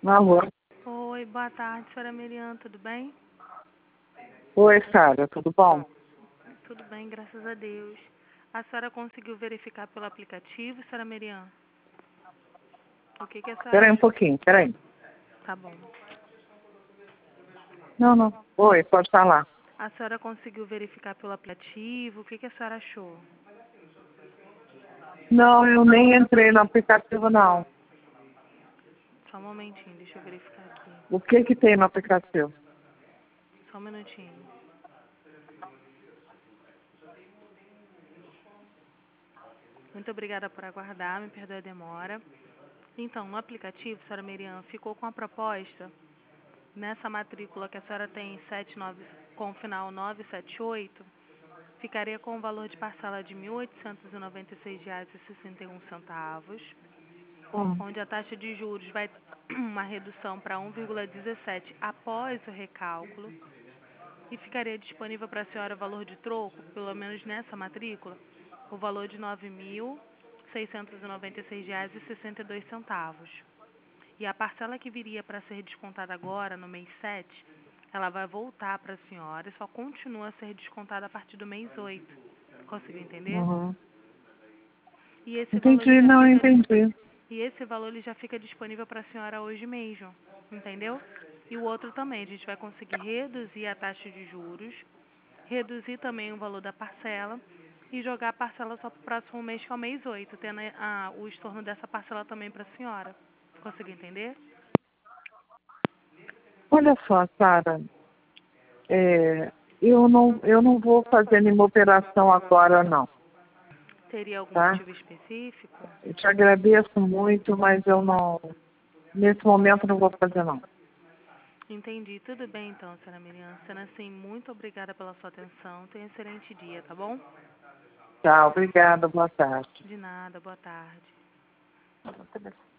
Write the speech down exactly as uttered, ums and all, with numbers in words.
Alô? Oi, boa tarde, senhora Miriam, tudo bem? Oi, Sara, tudo bom? Tudo bem, graças a Deus. A senhora conseguiu verificar pelo aplicativo, senhora Miriam? O que, que a senhora Espera aí um achou? pouquinho, espera aí. Tá bom. Não, não. Oi, pode falar. A senhora conseguiu verificar pelo aplicativo? O que, que a senhora achou? Não, eu nem entrei no aplicativo, não. Só um momentinho, deixa eu verificar aqui. O que que tem no aplicativo? Só um minutinho. Muito obrigada por aguardar, me perdoe a demora. Então, no aplicativo, senhora Miriam, ficou com a proposta, nessa matrícula que a senhora tem sete nove, com o final nove sete oito, ficaria com o valor de parcela de mil oitocentos e noventa e seis reais e sessenta e um centavos, Hum. onde a taxa de juros vai uma redução para um vírgula dezessete após o recálculo, e ficaria disponível para a senhora o valor de troco, pelo menos nessa matrícula, o valor de nove mil seiscentos e noventa e seis reais e sessenta e dois centavos. E a parcela que viria para ser descontada agora, no mês sete, ela vai voltar para a senhora e só continua a ser descontada a partir do mês oito. Conseguiu entender? Uhum. E esse valor ele Entendi, já não, fica entendi. e esse valor ele já fica disponível para a senhora hoje mesmo, entendeu? E o outro também, a gente vai conseguir reduzir a taxa de juros, reduzir também o valor da parcela e jogar a parcela só para o próximo mês, que é o mês oito, tendo a, o estorno dessa parcela também para a senhora. Conseguiu entender? Olha só, Sara, é, eu, não, eu não vou fazer nenhuma operação agora, não, Teria algum tá? motivo específico? Eu te agradeço muito, mas eu não, nesse momento não vou fazer, não. Entendi. Tudo bem então, senhora Miriam. Sendo assim, muito obrigada pela sua atenção. Tenha um excelente dia, tá bom? Tchau, obrigada, boa tarde. De nada, boa tarde.